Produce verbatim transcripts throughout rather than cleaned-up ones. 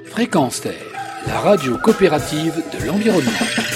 Fréquence Terre, la radio coopérative de l'environnement.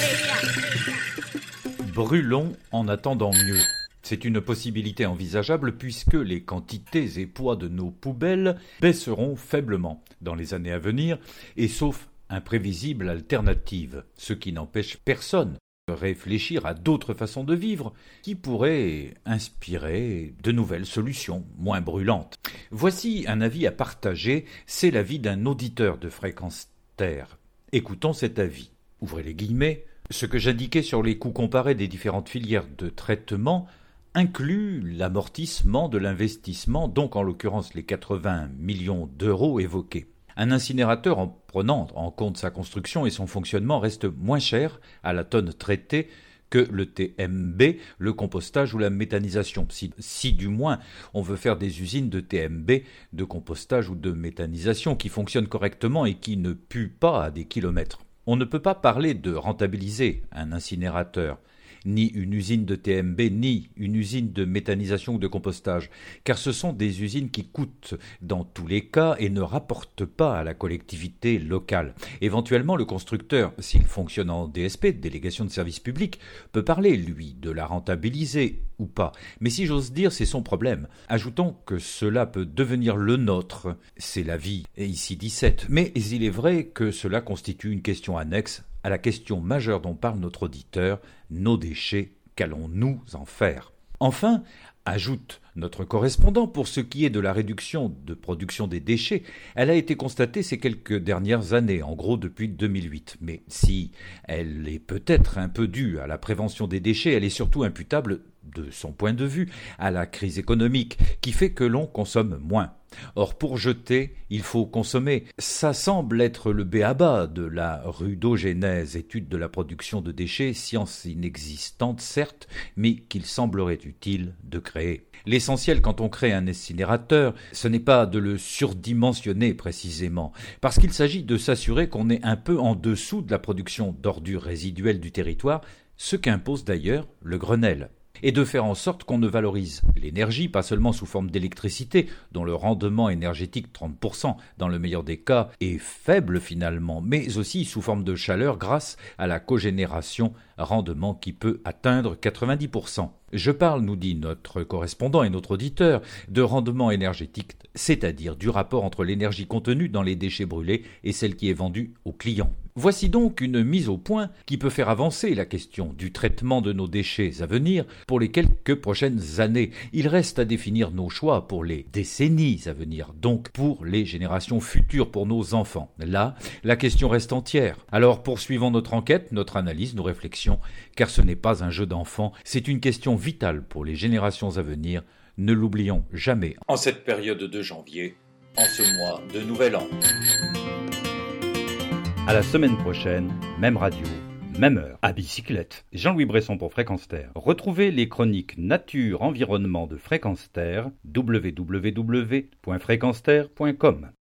Brûlons en attendant mieux. C'est une possibilité envisageable puisque les quantités et poids de nos poubelles baisseront faiblement dans les années à venir, et sauf imprévisible alternative, ce qui n'empêche personne de réfléchir à d'autres façons de vivre qui pourraient inspirer de nouvelles solutions moins brûlantes. Voici un avis à partager, c'est l'avis d'un auditeur de Fréquence Terre. Écoutons cet avis. Ouvrez les guillemets. Ce que j'indiquais sur les coûts comparés des différentes filières de traitement inclut l'amortissement de l'investissement, donc en l'occurrence les quatre-vingts millions d'euros évoqués. Un incinérateur, en prenant en compte sa construction et son fonctionnement, reste moins cher à la tonne traitée que le T M B, le compostage ou la méthanisation. Si, si du moins on veut faire des usines de T M B, de compostage ou de méthanisation qui fonctionnent correctement et qui ne puent pas à des kilomètres. On ne peut pas parler de rentabiliser un incinérateur, ni une usine de T M B, ni une usine de méthanisation ou de compostage, car ce sont des usines qui coûtent dans tous les cas et ne rapportent pas à la collectivité locale. Éventuellement, le constructeur, s'il fonctionne en D S P, délégation de service public, peut parler, lui, de la rentabiliser ou pas. Mais si j'ose dire, c'est son problème. Ajoutons que cela peut devenir le nôtre, c'est la vie, et ici dix-sept. Mais il est vrai que cela constitue une question annexe à la question majeure dont parle notre auditeur, nos déchets, qu'allons-nous en faire ? Enfin, ajoute notre correspondant, pour ce qui est de la réduction de production des déchets, elle a été constatée ces quelques dernières années, en gros depuis deux mille huit. Mais si elle est peut-être un peu due à la prévention des déchets, elle est surtout imputable, de son point de vue, à la crise économique, qui fait que l'on consomme moins. Or, pour jeter, il faut consommer. Ça semble être le b a ba de la rudogénèse, étude de la production de déchets, science inexistante certes, mais qu'il semblerait utile de créer. L'essentiel quand on crée un incinérateur, ce n'est pas de le surdimensionner précisément, parce qu'il s'agit de s'assurer qu'on est un peu en dessous de la production d'ordures résiduelles du territoire, ce qu'impose d'ailleurs le Grenelle. Et de faire en sorte qu'on ne valorise l'énergie, pas seulement sous forme d'électricité, dont le rendement énergétique, trente pour cent dans le meilleur des cas, est faible finalement, mais aussi sous forme de chaleur grâce à la cogénération, rendement qui peut atteindre quatre-vingt-dix pour cent. Je parle, nous dit notre correspondant et notre auditeur, de rendement énergétique, c'est-à-dire du rapport entre l'énergie contenue dans les déchets brûlés et celle qui est vendue aux clients. Voici donc une mise au point qui peut faire avancer la question du traitement de nos déchets à venir pour les quelques prochaines années. Il reste à définir nos choix pour les décennies à venir, donc pour les générations futures, pour nos enfants. Là, la question reste entière. Alors poursuivons notre enquête, notre analyse, nos réflexions, car ce n'est pas un jeu d'enfant, c'est une question vitale pour les générations à venir. Ne l'oublions jamais. En cette période de janvier, en ce mois de Nouvel An. À la semaine prochaine, même radio, même heure, à bicyclette. Jean-Louis Bresson pour Fréquence Terre. Retrouvez les chroniques Nature Environnement de Fréquence Terre, w w w point fréquence terre point com.